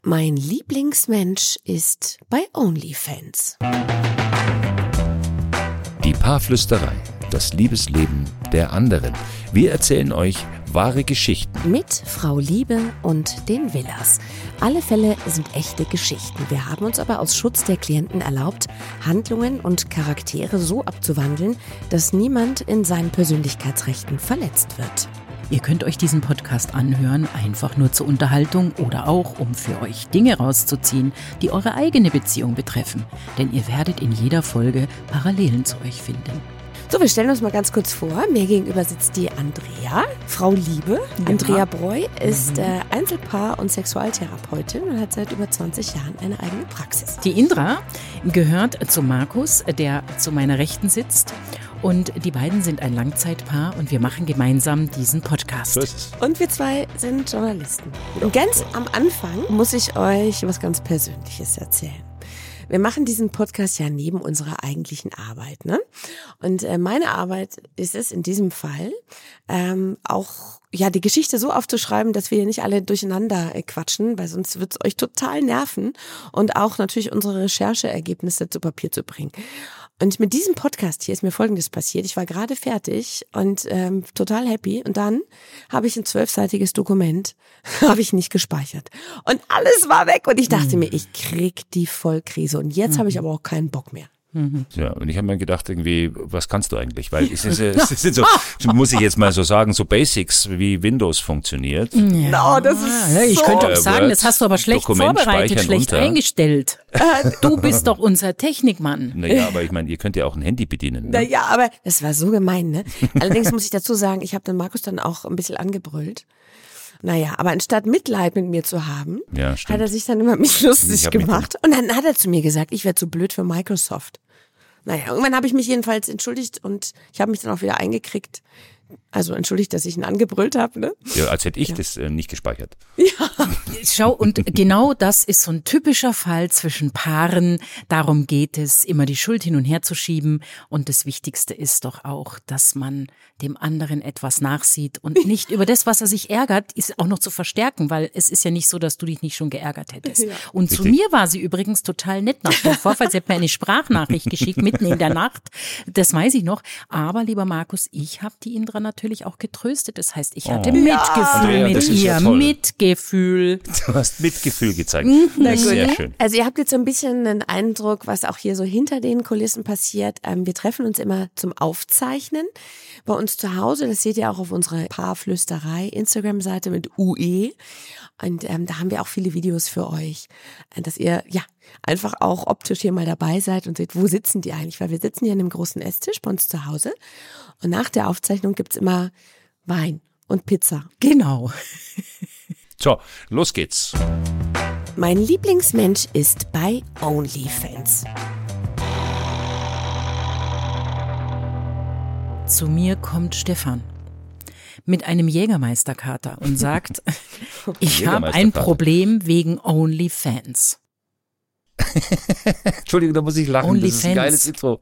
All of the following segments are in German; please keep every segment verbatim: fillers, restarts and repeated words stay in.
Mein Lieblingsmensch ist bei OnlyFans. Die Paarflüsterei, das Liebesleben der anderen. Wir erzählen euch wahre Geschichten. Mit Frau Liebe und den Villas. Alle Fälle sind echte Geschichten. Wir haben uns aber aus Schutz der Klienten erlaubt, Handlungen und Charaktere so abzuwandeln, dass niemand in seinen Persönlichkeitsrechten verletzt wird. Ihr könnt euch diesen Podcast anhören, einfach nur zur Unterhaltung oder auch, um für euch Dinge rauszuziehen, die eure eigene Beziehung betreffen. Denn ihr werdet in jeder Folge Parallelen zu euch finden. So, wir stellen uns mal ganz kurz vor. Mir gegenüber sitzt die Andrea, Frau Liebe. Ja. Andrea Breu ist mhm. äh, Einzelpaar- und Sexualtherapeutin und hat seit über zwanzig Jahren eine eigene Praxis. Die Indra gehört zu Markus, der zu meiner Rechten sitzt. Und die beiden sind ein Langzeitpaar und wir machen gemeinsam diesen Podcast. Und wir zwei sind Journalisten. Und ganz am Anfang muss ich euch was ganz Persönliches erzählen. Wir machen diesen Podcast ja neben unserer eigentlichen Arbeit, ne? Und äh, meine Arbeit ist es in diesem Fall, ähm, auch ja die Geschichte so aufzuschreiben, dass wir nicht alle durcheinander äh, quatschen, weil sonst wird es euch total nerven und auch natürlich unsere Rechercheergebnisse zu Papier zu bringen. Und mit diesem Podcast hier ist mir Folgendes passiert. Ich war gerade fertig und ähm, total happy. Und dann habe ich ein zwölfseitiges Dokument, habe ich nicht gespeichert. Und alles war weg. Und ich dachte mhm. mir, ich krieg die Vollkrise. Und jetzt mhm. habe ich aber auch keinen Bock mehr. Mhm. Ja, und ich habe mir gedacht, irgendwie, was kannst du eigentlich? Weil es, ist, es sind so, muss ich jetzt mal so sagen, so Basics, wie Windows funktioniert. Ja, no, das ist ja, ich so könnte auch sagen, das hast du aber schlecht Dokument vorbereitet, schlecht unter. eingestellt. Du bist doch unser Technikmann. Naja, aber ich meine, ihr könnt ja auch ein Handy bedienen. Ne? Naja, aber das war so gemein, ne? Allerdings muss ich dazu sagen, ich habe den Markus dann auch ein bisschen angebrüllt. Naja, aber anstatt Mitleid mit mir zu haben, ja, hat er sich dann über mich lustig gemacht. Und dann hat er zu mir gesagt, ich wäre zu blöd für Microsoft. Naja, irgendwann habe ich mich jedenfalls entschuldigt und ich habe mich dann auch wieder eingekriegt. Also entschuldigt, dass ich ihn angebrüllt habe, ne? Ja, als hätte ich ja. das äh, nicht gespeichert. Ja. Schau, und genau das ist so ein typischer Fall zwischen Paaren. Darum geht es, immer die Schuld hin und her zu schieben. Und das Wichtigste ist doch auch, dass man dem anderen etwas nachsieht und nicht über das, was er sich ärgert, ist auch noch zu verstärken, weil es ist ja nicht so, dass du dich nicht schon geärgert hättest. Ja. Und Richtig. Zu mir war sie übrigens total nett nach dem Vorfall. Sie hat mir eine Sprachnachricht geschickt, mitten in der Nacht. Das weiß ich noch. Aber, lieber Markus, ich habe die Indra natürlich auch getröstet. Das heißt, ich hatte oh. Mitgefühl ja. mit ihr. Ja Mitgefühl. Du hast Mitgefühl gezeigt. Na gut. Sehr schön. Also ihr habt jetzt so ein bisschen einen Eindruck, was auch hier so hinter den Kulissen passiert. Ähm, wir treffen uns immer zum Aufzeichnen bei uns zu Hause. Das seht ihr auch auf unserer Paarflüsterei Instagram-Seite mit U E. Und ähm, da haben wir auch viele Videos für euch, dass ihr ja einfach auch optisch hier mal dabei seid und seht, wo sitzen die eigentlich? Weil wir sitzen hier an einem großen Esstisch bei uns zu Hause. Und nach der Aufzeichnung gibt's immer Wein und Pizza. Genau. So, los geht's. Mein Lieblingsmensch ist bei OnlyFans. Zu mir kommt Stefan mit einem Jägermeisterkater und sagt, ich habe ein Problem wegen OnlyFans. Entschuldigung, da muss ich lachen. Only das ist ein geiles Intro.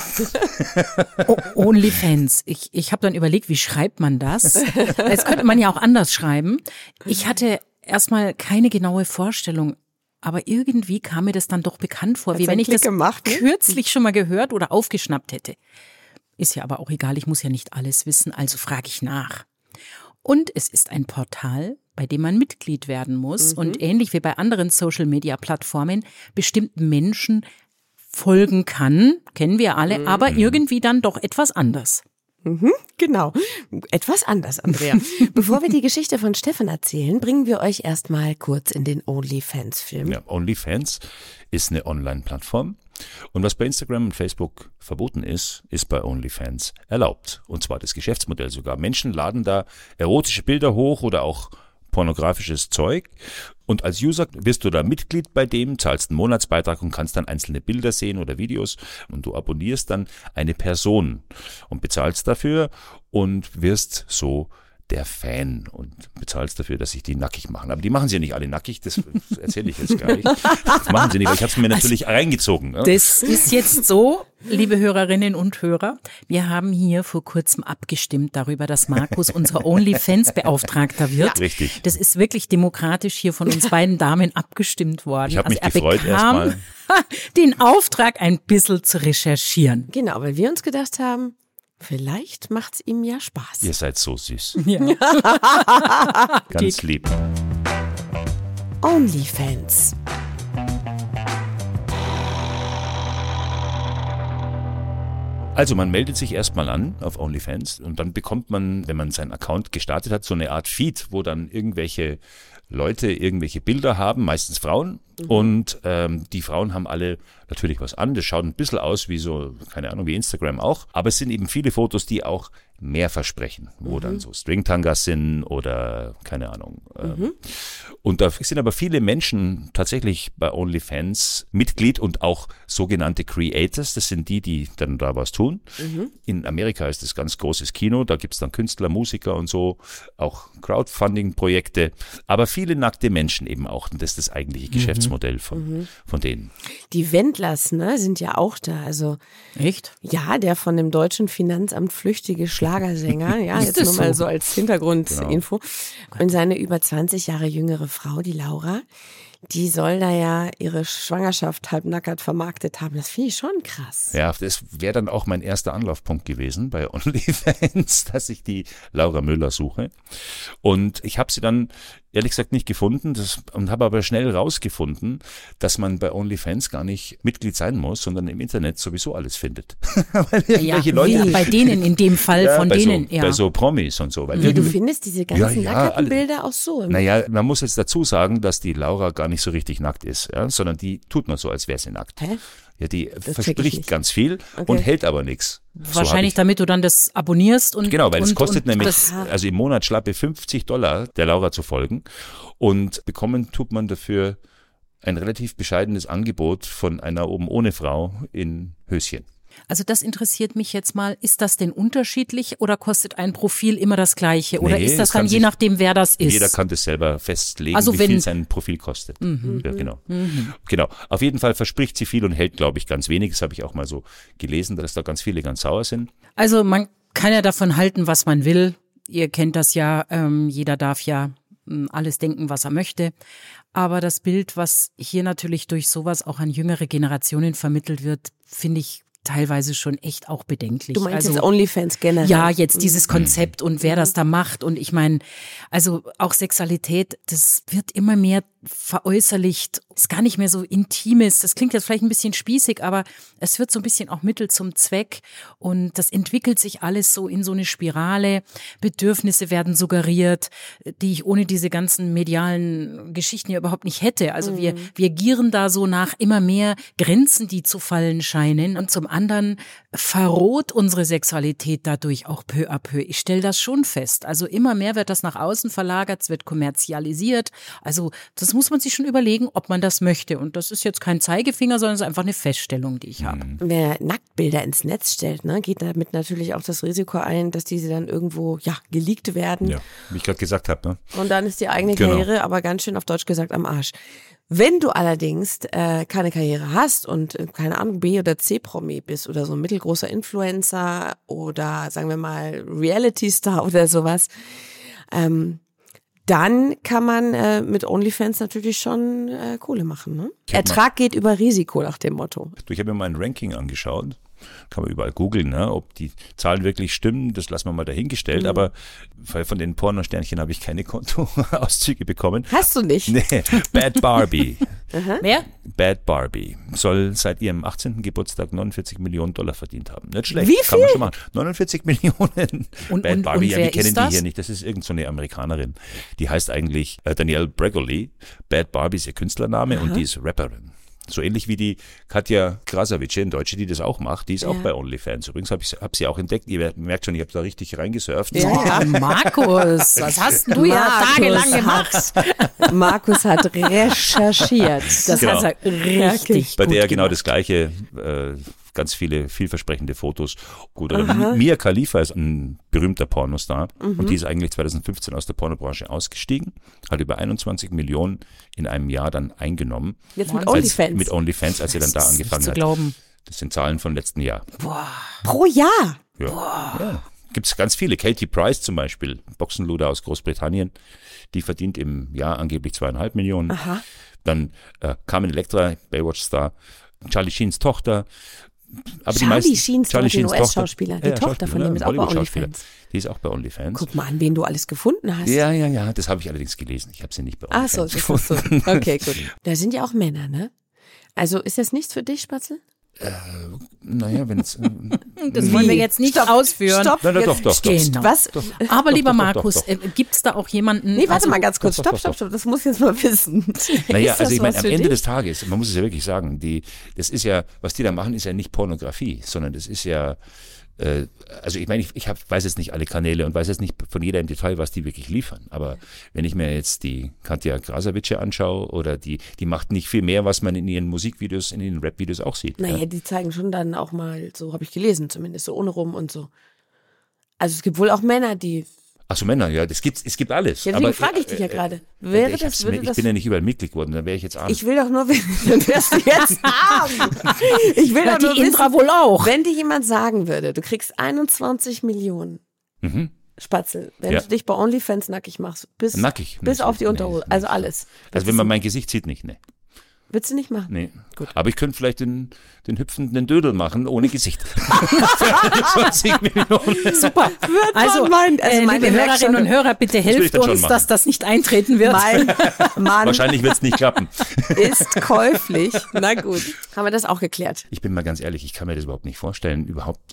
OnlyFans. Ich, ich habe dann überlegt, wie schreibt man das? Das könnte man ja auch anders schreiben. Ich hatte erstmal keine genaue Vorstellung, aber irgendwie kam mir das dann doch bekannt vor, Hat's wie wenn ich Klick das gemacht, ne? kürzlich schon mal gehört oder aufgeschnappt hätte. Ist ja aber auch egal, ich muss ja nicht alles wissen, also frage ich nach. Und es ist ein Portal, bei dem man Mitglied werden muss mhm. und ähnlich wie bei anderen Social-Media-Plattformen bestimmten Menschen folgen kann, kennen wir alle, mhm. aber irgendwie dann doch etwas anders. Mhm, genau, etwas anders, Andrea. Bevor wir die Geschichte von Stefan erzählen, bringen wir euch erstmal kurz in den OnlyFans-Film. Ja, OnlyFans ist eine Online-Plattform. Und was bei Instagram und Facebook verboten ist, ist bei OnlyFans erlaubt. Und zwar das Geschäftsmodell sogar. Menschen laden da erotische Bilder hoch oder auch pornografisches Zeug. Und als User wirst du da Mitglied bei dem, zahlst einen Monatsbeitrag und kannst dann einzelne Bilder sehen oder Videos. Und du abonnierst dann eine Person und bezahlst dafür und wirst so der Fan und bezahlst dafür, dass sich die nackig machen. Aber die machen sie ja nicht alle nackig, das erzähle ich jetzt gar nicht. Das machen sie nicht, weil ich habe es mir natürlich also, reingezogen. Ja. Das ist jetzt so, liebe Hörerinnen und Hörer, wir haben hier vor kurzem abgestimmt darüber, dass Markus unser OnlyFans-Beauftragter wird. Ja. Richtig. Das ist wirklich demokratisch hier von uns beiden Damen abgestimmt worden. Ich habe mich also gefreut erstmal. Den Auftrag, ein bisschen zu recherchieren. Genau, weil wir uns gedacht haben, vielleicht macht's ihm ja Spaß. Ihr seid so süß. Ja. Ganz lieb. OnlyFans. Also man meldet sich erstmal an auf OnlyFans und dann bekommt man, wenn man seinen Account gestartet hat, so eine Art Feed, wo dann irgendwelche Leute irgendwelche Bilder haben, meistens Frauen. Mhm. Und ähm, die Frauen haben alle natürlich was an. Das schaut ein bisschen aus wie so, keine Ahnung, wie Instagram auch. Aber es sind eben viele Fotos, die auch mehr versprechen, wo mhm. dann so Stringtangas sind oder keine Ahnung. Ähm, mhm. Und da sind aber viele Menschen tatsächlich bei OnlyFans Mitglied und auch sogenannte Creators. Das sind die, die dann da was tun. Mhm. In Amerika ist das ganz großes Kino. Da gibt's dann Künstler, Musiker und so, auch Crowdfunding-Projekte. Aber viele nackte Menschen eben auch. Und das ist das eigentliche Geschäftsmodell von, mhm. von denen. Die Wendlers, ne, sind ja auch da. Also echt? Ja, der von dem deutschen Finanzamt flüchtige Schlagersänger. Ja, jetzt nur so? mal so als Hintergrundinfo. Genau. Und seine über zwanzig Jahre jüngere Frau, die Laura, die soll da ja ihre Schwangerschaft halbnackert vermarktet haben. Das finde ich schon krass. Ja, das wäre dann auch mein erster Anlaufpunkt gewesen bei OnlyFans, dass ich die Laura Müller suche. Und ich habe sie dann ehrlich gesagt nicht gefunden das, und habe aber schnell rausgefunden, dass man bei OnlyFans gar nicht Mitglied sein muss, sondern im Internet sowieso alles findet. Weil ja, Leute, bei denen in dem Fall, ja, von bei denen. So, ja. Bei so Promis und so. Weil ja, du findest diese ganzen ja, ja, nackerten Bilder auch so. Naja, man muss jetzt dazu sagen, dass die Laura gar nicht so richtig nackt ist, ja, sondern die tut nur so, als wäre sie nackt. Hä? Ja, die das verspricht ganz viel okay. und hält aber nichts. Wahrscheinlich so damit du dann das abonnierst und genau, weil und, es kostet und nämlich das, also im Monat schlappe fünfzig Dollar der Laura zu folgen und bekommen tut man dafür ein relativ bescheidenes Angebot von einer oben ohne Frau in Höschen. Also das interessiert mich jetzt mal, ist das denn unterschiedlich oder kostet ein Profil immer das gleiche oder nee, ist das dann je nachdem, wer das ist? Jeder kann das selber festlegen, also wie wenn, viel sein Profil kostet. Mhm. Ja, genau. Mhm. Genau. Auf jeden Fall verspricht sie viel und hält, glaube ich, ganz wenig. Das habe ich auch mal so gelesen, dass da ganz viele ganz sauer sind. Also man kann ja davon halten, was man will. Ihr kennt das ja, ähm, jeder darf ja ähm, alles denken, was er möchte. Aber das Bild, was hier natürlich durch sowas auch an jüngere Generationen vermittelt wird, finde ich teilweise schon echt auch bedenklich. Du meinst also, jetzt OnlyFans generell? Ja, jetzt dieses Konzept und wer das da macht. Und ich meine, also auch Sexualität, das wird immer mehr veräußerlicht. Ist gar nicht mehr so Intimes. Das klingt jetzt vielleicht ein bisschen spießig, aber es wird so ein bisschen auch Mittel zum Zweck. Und das entwickelt sich alles so in so eine Spirale. Bedürfnisse werden suggeriert, die ich ohne diese ganzen medialen Geschichten ja überhaupt nicht hätte. Also mhm. wir, wir gieren da so nach immer mehr Grenzen, die zu fallen scheinen. Und zum anderen verroht unsere Sexualität dadurch auch peu à peu. Ich stelle das schon fest. Also immer mehr wird das nach außen verlagert, es wird kommerzialisiert. Also das muss man sich schon überlegen, ob man das möchte. Und das ist jetzt kein Zeigefinger, sondern es ist einfach eine Feststellung, die ich habe. Wer Nacktbilder ins Netz stellt, ne, geht damit natürlich auch das Risiko ein, dass diese dann irgendwo ja geleakt werden. Ja, wie ich gerade gesagt habe. Ne? Und dann ist die eigene genau. Karriere aber ganz schön auf Deutsch gesagt am Arsch. Wenn du allerdings äh, keine Karriere hast und äh, keine Ahnung B- oder C-Promi bist oder so ein mittelgroßer Influencer oder sagen wir mal Reality-Star oder sowas, ähm, dann kann man äh, mit OnlyFans natürlich schon äh, Kohle machen. Ne? Ertrag geht über Risiko nach dem Motto. Ich habe mir mal ein Ranking angeschaut. Kann man überall googeln, ne? Ob die Zahlen wirklich stimmen, das lassen wir mal dahingestellt. Mhm. Aber von den Pornosternchen habe ich keine Kontoauszüge bekommen. Hast du nicht? Nee, Bad Barbie. Wer? Bad Barbie soll seit ihrem achtzehnten Geburtstag neunundvierzig Millionen Dollar verdient haben. Nicht schlecht, wie viel? Kann man schon machen. neunundvierzig Millionen. Und, Bad und, Barbie, und ja, wer wir kennen ist die das? hier nicht. Das ist irgend so eine Amerikanerin. Die heißt eigentlich äh, Danielle Bregoli. Bad Barbie ist ihr Künstlername. Aha. Und die ist Rapperin. So ähnlich wie die Katja Krasavice in Deutsche, die das auch macht. Die ist ja. auch bei OnlyFans. Übrigens habe ich hab sie auch entdeckt. Ihr merkt schon, ich habe da richtig reingesurft. Ja, Markus, was hast du ja tagelang gemacht? Markus hat recherchiert. Das genau. hat er richtig Bei gut der gemacht. genau das Gleiche äh, ganz viele vielversprechende Fotos. Gut, oder Mia Khalifa ist ein berühmter Pornostar mhm. und die ist eigentlich zweitausendfünfzehn aus der Pornobranche ausgestiegen, hat über einundzwanzig Millionen in einem Jahr dann eingenommen. Jetzt mit OnlyFans. Mit OnlyFans, als sie dann da das angefangen ist nicht hat. zu glauben. Das sind Zahlen von letzten Jahr. Boah. Pro Jahr? Ja. ja. Gibt es ganz viele. Katie Price zum Beispiel, Boxenluder aus Großbritannien, die verdient im Jahr angeblich zweieinhalb Millionen. Aha. Dann äh, Carmen Electra, Baywatch-Star, Charlie Sheens Tochter. Aber Charlie die meisten, Sheens, Charlie den Sheens U S-Schauspieler. Die ja, Tochter von dem ist auch bei OnlyFans. Die ist auch bei OnlyFans. Guck mal an, wen du alles gefunden hast. Ja, ja, ja, das habe ich allerdings gelesen. Ich habe sie nicht bei Ach OnlyFans so, das ist so. Okay, gut. Da sind ja auch Männer, ne? Also ist das nichts für dich, Spatzel? Äh, naja, wenn es... Das wollen wir jetzt nicht Stopp, ausführen. Stopp, Nein, nein, doch, doch, doch. Genau. Was? Doch. Aber lieber doch, doch, Markus, doch, doch. äh, gibt's da auch jemanden? Nee, warte also, mal ganz kurz. doch, Stopp, doch, stopp, doch. stopp. Das muss ich jetzt mal wissen. Naja, Ist also das ich meine, was am für Ende dich? des Tages, man muss es ja wirklich sagen, die, das ist ja, was die da machen, ist ja nicht Pornografie, sondern das ist ja, äh, also ich meine, ich, ich hab, weiß jetzt nicht alle Kanäle und weiß jetzt nicht von jeder im Detail, was die wirklich liefern, aber wenn ich mir jetzt die Katja Krasavice anschaue oder die, die macht nicht viel mehr, was man in ihren Musikvideos, in ihren Rap-Videos auch sieht. Naja, ja. die zeigen schon dann auch mal, so habe ich gelesen zumindest, so ohne rum und so. Also es gibt wohl auch Männer, die... Ach so, Männer, ja, das gibt's, es gibt alles. Ja, deswegen aber, frage ich dich ja äh, gerade. äh, Wäre ich, das, hab's würde mir, ich das... bin ja nicht überall Mitglied geworden, dann wäre ich jetzt arm. Ich will doch nur wissen, dann wirst du jetzt arm. Ich will Ja, doch nur die Indra wissen, wohl auch. wenn dir jemand sagen würde, du kriegst einundzwanzig Millionen Mhm. Spatzel, wenn Ja. du dich bei OnlyFans nackig machst, bis, Nackig? bis Nee, auf die nee, Unterhose, nee. also alles. Also wenn man mein Gesicht sieht, nicht, ne. Willst du nicht machen? Nee. Gut. Aber ich könnte vielleicht den, den hüpfenden Dödel machen, ohne Gesicht. Für einundzwanzig Millionen. Super. Also, man meinen. Also äh, meine liebe Reaktion- Hörerinnen und Hörer, bitte will ich helft dann schon uns, machen. dass das nicht eintreten wird. Mein Mann Wahrscheinlich wird es nicht klappen. ist käuflich. Na gut, haben wir das auch geklärt. Ich bin mal ganz ehrlich, ich kann mir das überhaupt nicht vorstellen, überhaupt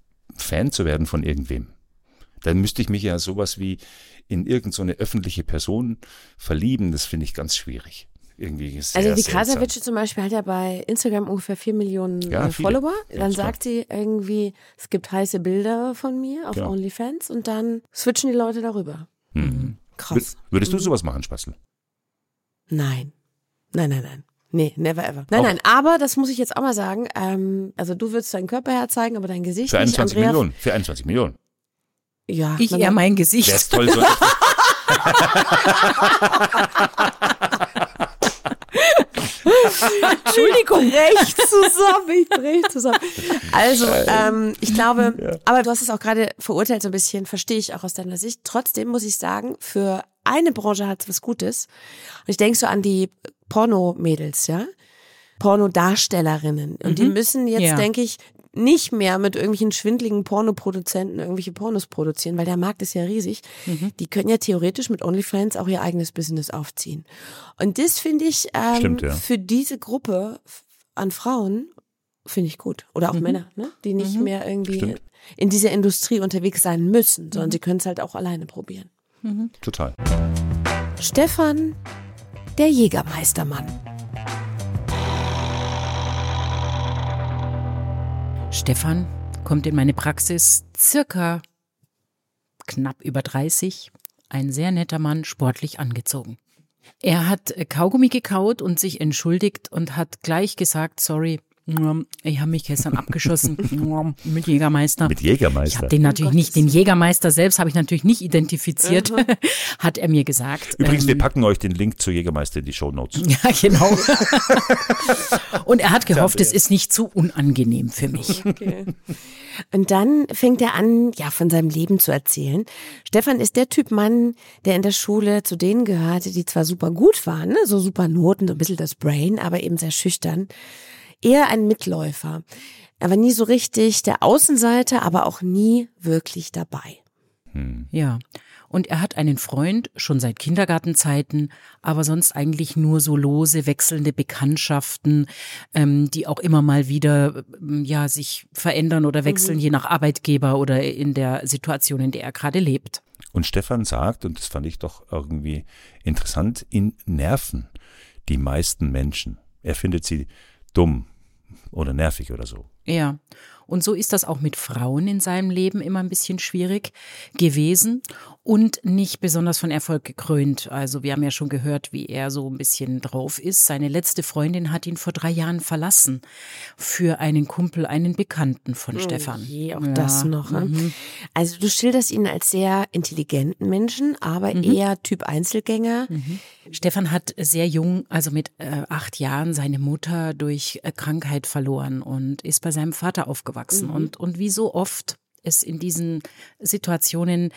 Fan zu werden von irgendwem. Dann müsste ich mich ja sowas wie in irgend so eine öffentliche Person verlieben. Das finde ich ganz schwierig. Irgendwie sehr Also die seltsam. Krasavice zum Beispiel hat ja bei Instagram ungefähr vier Millionen Ja, äh, viele. Follower. Ja, Dann ist klar. sagt sie irgendwie, es gibt heiße Bilder von mir auf Genau. OnlyFans und dann switchen die Leute darüber. Mhm. Krass. Wür- Würdest du sowas machen, Spatzel? Nein. Nein, nein, nein. Nee, never ever. Nein, Auch- nein, aber das muss ich jetzt auch mal sagen. Ähm, also du würdest deinen Körper herzeigen, aber dein Gesicht Für nicht. einundzwanzig Andrea, Millionen. Für einundzwanzig Millionen. Ja, Ich na, eher na, mein Wäre es Gesicht. toll, so Entschuldigung, brech zusammen, ich brech zusammen. Also, ähm, ich glaube, aber du hast es auch gerade verurteilt so ein bisschen, verstehe ich auch aus deiner Sicht. Trotzdem muss ich sagen, für eine Branche hat es was Gutes. Und ich denke so an die Porno-Mädels, ja? Pornodarstellerinnen. Und die müssen jetzt, Ja. denke ich, nicht mehr mit irgendwelchen schwindligen Pornoproduzenten irgendwelche Pornos produzieren, weil der Markt ist ja riesig. Die können ja theoretisch mit OnlyFans auch ihr eigenes Business aufziehen. Und das finde ich ähm, Stimmt, ja. für diese Gruppe an Frauen finde ich gut. Oder auch Männer, ne? Die nicht mehr irgendwie Stimmt. in dieser Industrie unterwegs sein müssen, sondern sie können es halt auch alleine probieren. Total. Stefan, der Jägermeistermann. Stefan kommt in meine Praxis, circa knapp über dreißig, ein sehr netter Mann, sportlich angezogen. Er hat Kaugummi gekaut und sich entschuldigt und hat gleich gesagt, sorry, ich habe mich gestern abgeschossen mit Jägermeister. Mit Ich Jägermeister. habe den natürlich Um nicht, den Jägermeister selbst habe ich natürlich nicht identifiziert, hat er mir gesagt. Übrigens, wir Ähm, packen euch den Link zu Jägermeister in die Shownotes. Ja, genau. Und er hat gehofft, es ist nicht zu unangenehm für mich. Okay. Und dann fängt er an, ja, von seinem Leben zu erzählen. Stefan ist der Typ Mann, der in der Schule zu denen gehörte, die zwar super gut waren, ne? So super Noten, so ein bisschen das Brain, aber eben sehr schüchtern. Eher ein Mitläufer. Er war nie so richtig der Außenseiter, aber auch nie wirklich dabei. Ja. Und er hat einen Freund, schon seit Kindergartenzeiten, aber sonst eigentlich nur so lose, wechselnde Bekanntschaften, ähm, die auch immer mal wieder ähm, ja sich verändern oder wechseln, je nach Arbeitgeber oder in der Situation, in der er gerade lebt. Und Stefan sagt, und das fand ich doch irgendwie interessant, ihn nerven die meisten Menschen. Er findet sie dumm oder nervig oder so. Ja, und so ist das auch mit Frauen in seinem Leben immer ein bisschen schwierig gewesen und nicht besonders von Erfolg gekrönt. Also wir haben ja schon gehört, wie er so ein bisschen drauf ist. Seine letzte Freundin hat ihn vor drei Jahren verlassen für einen Kumpel, einen Bekannten von Oh Stefan. je, auch Ja. das noch. Ne? Mhm. Also du schilderst ihn als sehr intelligenten Menschen, aber Mhm. eher Typ Einzelgänger. Mhm. Stefan hat sehr jung, also mit äh, acht Jahren, seine Mutter durch äh, Krankheit verloren und ist bei seinem Vater aufgewachsen. Mhm. Und, und wie so oft es in diesen Situationen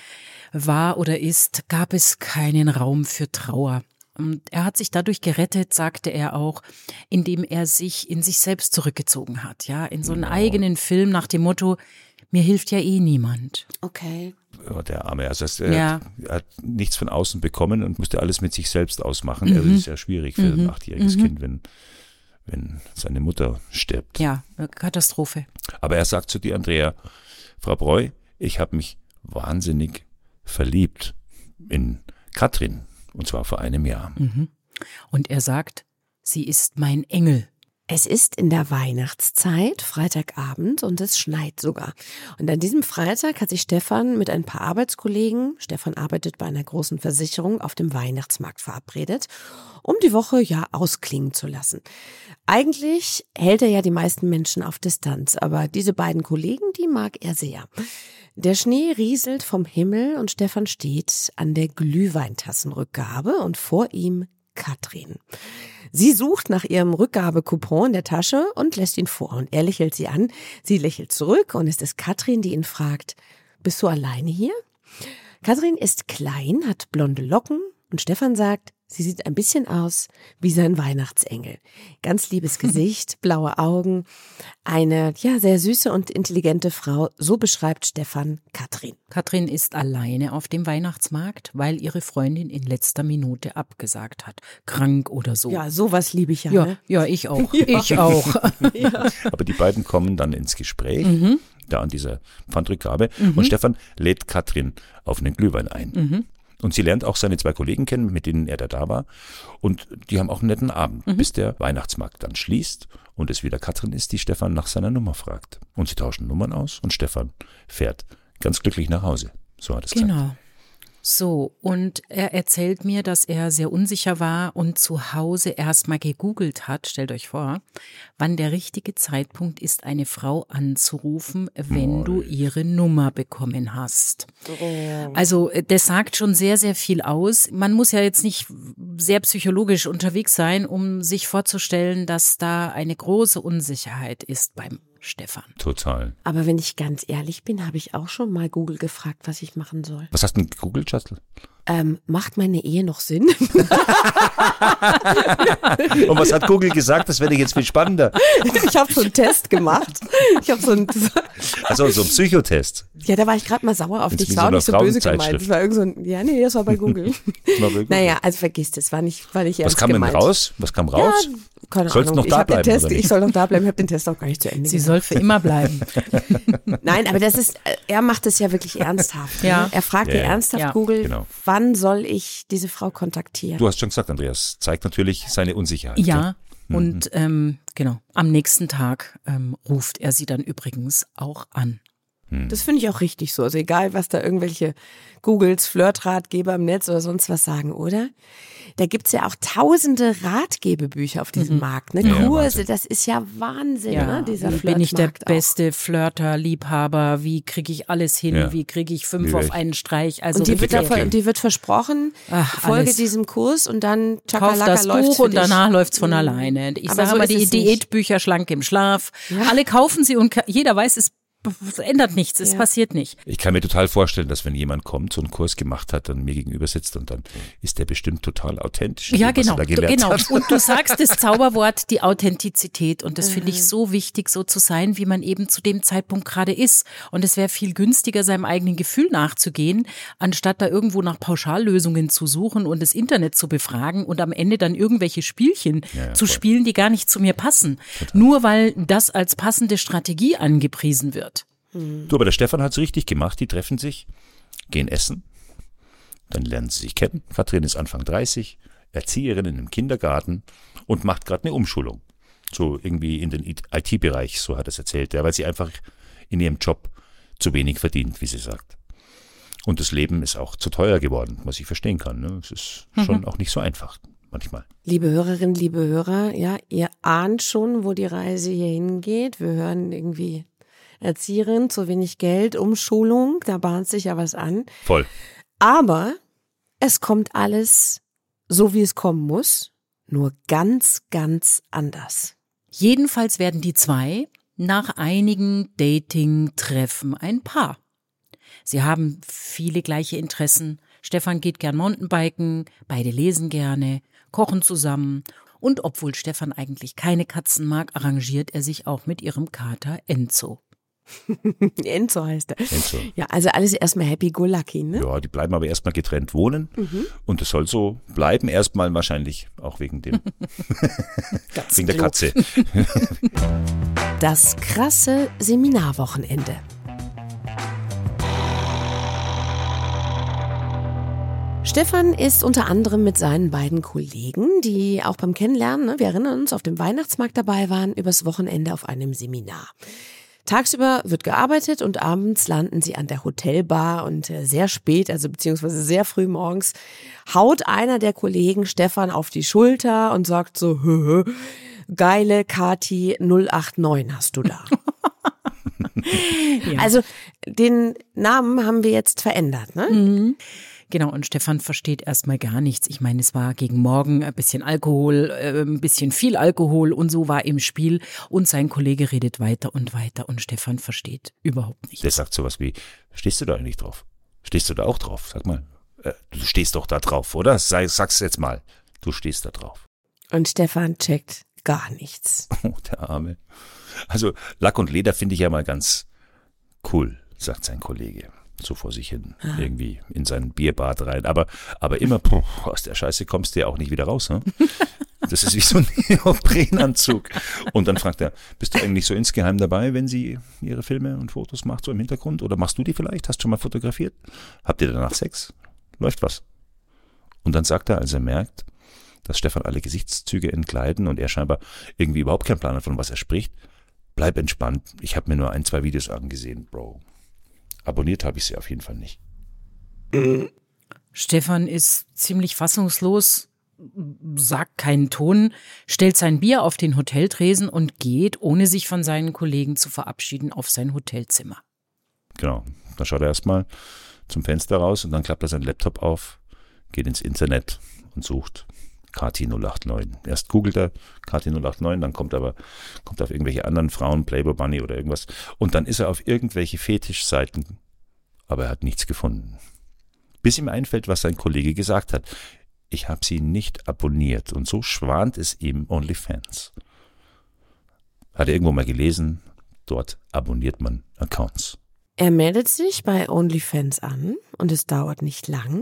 war oder ist, gab es keinen Raum für Trauer. Und er hat sich dadurch gerettet, sagte er auch, indem er sich in sich selbst zurückgezogen hat, ja, in so einen Ja. eigenen Film nach dem Motto, mir hilft ja eh niemand. Okay. Ja, der Arme, also es, er, Ja. hat, er hat nichts von außen bekommen und musste alles mit sich selbst ausmachen. Mhm. Also das ist ja schwierig für Mhm. ein achtjähriges Mhm. Kind, wenn, wenn seine Mutter stirbt. Ja, Katastrophe. Aber er sagt zu dir, Andrea, Frau Breu, ich habe mich wahnsinnig verliebt in Katrin, und zwar vor einem Jahr. Mhm. Und er sagt, sie ist mein Engel. Es ist in der Weihnachtszeit, Freitagabend, und es schneit sogar. Und an diesem Freitag hat sich Stefan mit ein paar Arbeitskollegen, Stefan arbeitet bei einer großen Versicherung, auf dem Weihnachtsmarkt verabredet, um die Woche ja ausklingen zu lassen. Eigentlich hält er ja die meisten Menschen auf Distanz, aber diese beiden Kollegen, die mag er sehr. Der Schnee rieselt vom Himmel und Stefan steht an der Glühweintassenrückgabe und vor ihm Katrin. Sie sucht nach ihrem Rückgabecoupon in der Tasche und lässt ihn vor. Und er lächelt sie an. Sie lächelt zurück und es ist Katrin, die ihn fragt, bist du alleine hier? Katrin ist klein, hat blonde Locken und Stefan sagt, sie sieht ein bisschen aus wie sein Weihnachtsengel. Ganz liebes Gesicht, blaue Augen, eine ja sehr süße und intelligente Frau. So beschreibt Stefan Katrin. Katrin ist alleine auf dem Weihnachtsmarkt, weil ihre Freundin in letzter Minute abgesagt hat. Krank oder so. Ja, sowas liebe ich ja. ja, Ne? ja, ich auch. Ja. Ich auch. Ja. Aber die beiden kommen dann ins Gespräch, Mhm. da an dieser Pfandrückgabe, Mhm. und Stefan lädt Katrin auf einen Glühwein ein. Mhm. Und sie lernt auch seine zwei Kollegen kennen, mit denen er da da war. Und die haben auch einen netten Abend, Mhm. bis der Weihnachtsmarkt dann schließt und es wieder Katrin ist, die Stefan nach seiner Nummer fragt. Und sie tauschen Nummern aus und Stefan fährt ganz glücklich nach Hause. So hat es gesagt. Genau. So, und er erzählt mir, dass er sehr unsicher war und zu Hause erstmal gegoogelt hat, stellt euch vor, wann der richtige Zeitpunkt ist, eine Frau anzurufen, wenn Moll. du ihre Nummer bekommen hast. Also das sagt schon sehr, sehr viel aus. Man muss ja jetzt nicht sehr psychologisch unterwegs sein, um sich vorzustellen, dass da eine große Unsicherheit ist beim Stefan. Total. Aber wenn ich ganz ehrlich bin, habe ich auch schon mal Google gefragt, was ich machen soll. Was hast du denn gegoogelt, Schatzel? Ähm, macht meine Ehe noch Sinn? Und was hat Google gesagt? Das werde ich jetzt viel spannender. Ich habe so einen Test gemacht. Ich habe so einen, Also so ein Psychotest. ja, da war ich gerade mal sauer auf Jetzt dich. wie Das war so auch nicht so eine böse gemeint. Frauenzeitschrift. Das war irgend so ein, ja, nee, das war bei Google. Mal wirklich. Naja, also vergiss das, war nicht, war nicht Was ernst kam denn gemeint. raus? Was kam raus? Ja, keine Sollst Ahnung. noch ich da hab den bleiben, Test, oder nicht? ich soll noch da bleiben, ich habe den Test auch gar nicht zu Ende Sie gemacht. soll für immer bleiben. Nein, aber das ist, er macht es ja wirklich ernsthaft. Ja. Ne? Er fragt Ja, ja ja. ernsthaft Ja. Google, Genau. wann soll ich diese Frau kontaktieren? Du hast schon gesagt, Andreas, zeigt natürlich seine Unsicherheit. Ja, und ähm, genau, am nächsten Tag ähm, ruft er sie dann übrigens auch an. Das finde ich auch richtig so. Also egal, was da irgendwelche Googles, Flirtratgeber im Netz oder sonst was sagen, oder? Da gibt's ja auch tausende Ratgebebücher auf diesem Markt. Ne? Ja, Kurse, Wahnsinn. das ist ja Wahnsinn, ne? dieser Flirtmarkt. bin ich der auch. beste Flirter, Liebhaber, wie kriege ich alles hin, Ja. wie kriege ich fünf Wie auf recht. einen Streich. Also Und die wird, Wirklich davon, erklären. die wird versprochen, Ach, folge alles. diesem Kurs und dann Kauf Chakalaka das läuft's Buch für und dich. danach läuft's von Mhm. alleine. Ich Aber sage so immer, ist die es nicht. Diätbücher schlank im Schlaf. Ja. Alle kaufen sie und ka- jeder weiß, es es ändert nichts, es Ja. passiert nicht. Ich kann mir total vorstellen, dass wenn jemand kommt, so einen Kurs gemacht hat und mir gegenüber sitzt und dann ist der bestimmt total authentisch. Ja, was genau, er da du, gelernt genau. hat. Und du sagst das Zauberwort, die Authentizität. Und das finde ich so wichtig, so zu sein, wie man eben zu dem Zeitpunkt gerade ist. Und es wäre viel günstiger, seinem eigenen Gefühl nachzugehen, anstatt da irgendwo nach Pauschallösungen zu suchen und das Internet zu befragen und am Ende dann irgendwelche Spielchen Ja, ja, zu voll. spielen, die gar nicht zu mir passen. Nur weil das als passende Strategie angepriesen wird. Du, aber der Stefan hat es richtig gemacht. Die treffen sich, gehen essen, dann lernen sie sich kennen. Katrin ist Anfang dreißig, Erzieherin in einem Kindergarten und macht gerade eine Umschulung. So irgendwie in den I T-Bereich, so hat er es erzählt, ja, weil sie einfach in ihrem Job zu wenig verdient, wie sie sagt. Und das Leben ist auch zu teuer geworden, was ich verstehen kann. Ne? Es ist mhm. schon auch nicht so einfach manchmal. Liebe Hörerinnen, liebe Hörer, ja, ihr ahnt schon, wo die Reise hier hingeht. Wir hören irgendwie Erzieherin, zu wenig Geld, Umschulung, da bahnt sich ja was an. Voll. Aber es kommt alles so, wie es kommen muss, nur ganz, ganz anders. Jedenfalls werden die zwei nach einigen Dating-Treffen ein Paar. Sie haben viele gleiche Interessen. Stefan geht gern Mountainbiken, beide lesen gerne, kochen zusammen. Und obwohl Stefan eigentlich keine Katzen mag, arrangiert er sich auch mit ihrem Kater Enzo. Enzo heißt er. Enzo. Ja, also alles erstmal happy-go-lucky, ne? Ja, die bleiben aber erstmal getrennt wohnen. Mhm. Und es soll so bleiben, erstmal wahrscheinlich auch wegen dem wegen der Katze. Das krasse Seminarwochenende. Stefan ist unter anderem mit seinen beiden Kollegen, die auch beim Kennenlernen, ne, wir erinnern uns, auf dem Weihnachtsmarkt dabei waren, übers Wochenende auf einem Seminar. Tagsüber wird gearbeitet und abends landen sie an der Hotelbar und sehr spät, also beziehungsweise sehr früh morgens, haut einer der Kollegen Stefan auf die Schulter und sagt so, hö, hö, geile Kati null acht neun hast du da. Ja. Also den Namen haben wir jetzt verändert, ne? Mhm. Genau, und Stefan versteht erstmal gar nichts. Ich meine, es war gegen Morgen ein bisschen Alkohol, äh, ein bisschen viel Alkohol und so war im Spiel. Und sein Kollege redet weiter und weiter und Stefan versteht überhaupt nichts. Der sagt sowas wie, stehst du da eigentlich drauf? Stehst du da auch drauf? Sag mal, äh, du stehst doch da drauf, oder? Sag, sag's jetzt mal, du stehst da drauf. Und Stefan checkt gar nichts. Oh, der Arme. Also Lack und Leder finde ich ja mal ganz cool, sagt sein Kollege. So vor sich hin, ah. irgendwie in sein Bierbad rein. Aber, aber immer, puh, aus der Scheiße kommst du ja auch nicht wieder raus. Ne? Das ist wie so ein Neoprenanzug. Und dann fragt er, bist du eigentlich so insgeheim dabei, wenn sie ihre Filme und Fotos macht, so im Hintergrund? Oder machst du die vielleicht? Hast du schon mal fotografiert? Habt ihr danach Sex? Läuft was? Und dann sagt er, als er merkt, dass Stefan alle Gesichtszüge entgleiten und er scheinbar irgendwie überhaupt keinen Plan hat, von was er spricht, bleib entspannt. Ich habe mir nur ein, zwei Videos angesehen, Bro. Abonniert habe ich sie auf jeden Fall nicht. Stefan ist ziemlich fassungslos, sagt keinen Ton, stellt sein Bier auf den Hoteltresen und geht, ohne sich von seinen Kollegen zu verabschieden, auf sein Hotelzimmer. Genau, dann schaut er erstmal zum Fenster raus und dann klappt er seinen Laptop auf, geht ins Internet und sucht Kati null acht neun. Erst googelt er Kati null acht neun, dann kommt aber kommt auf irgendwelche anderen Frauen, Playboy Bunny oder irgendwas. Und dann ist er auf irgendwelche Fetischseiten, aber er hat nichts gefunden. Bis ihm einfällt, was sein Kollege gesagt hat. Ich habe sie nicht abonniert. Und so schwant es ihm OnlyFans. Hat er irgendwo mal gelesen, dort abonniert man Accounts. Er meldet sich bei OnlyFans an und es dauert nicht lang.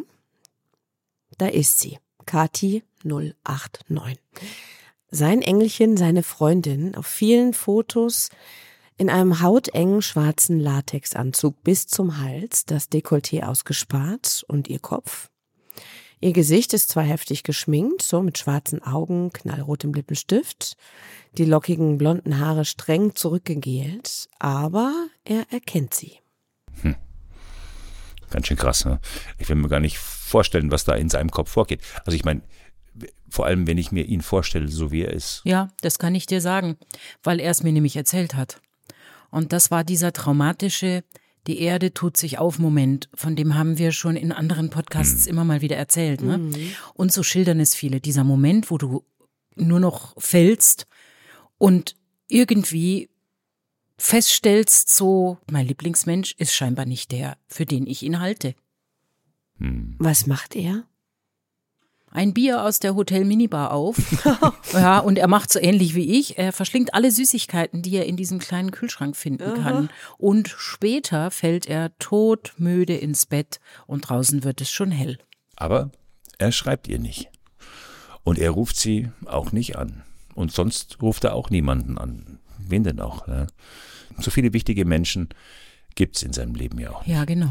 Da ist sie. Kati null acht neun. Sein Engelchen, seine Freundin, auf vielen Fotos in einem hautengen schwarzen Latexanzug bis zum Hals, das Dekolleté ausgespart und ihr Kopf. Ihr Gesicht ist zwar heftig geschminkt, so mit schwarzen Augen, knallrotem Lippenstift, die lockigen blonden Haare streng zurückgegelt, aber er erkennt sie. Hm. Ganz schön krass, ne? Ich will mir gar nicht vorstellen, was da in seinem Kopf vorgeht. Also ich meine, vor allem, wenn ich mir ihn vorstelle, so wie er ist. Ja, das kann ich dir sagen, weil er es mir nämlich erzählt hat. Und das war dieser traumatische, die Erde tut sich auf Moment, von dem haben wir schon in anderen Podcasts mhm. immer mal wieder erzählt. Ne? Mhm. Und so schildern es viele, dieser Moment, wo du nur noch fällst und irgendwie feststellst, so, mein Lieblingsmensch ist scheinbar nicht der, für den ich ihn halte. Hm. Was macht er? Ein Bier aus der Hotel-Minibar auf. Ja, und er macht so ähnlich wie ich. Er verschlingt alle Süßigkeiten, die er in diesem kleinen Kühlschrank finden kann. Und später fällt er todmüde ins Bett und draußen wird es schon hell. Aber er schreibt ihr nicht. Und er ruft sie auch nicht an. Und sonst ruft er auch niemanden an. Wen denn auch? Ne? So viele wichtige Menschen gibt's in seinem Leben ja auch nicht. Ja, genau.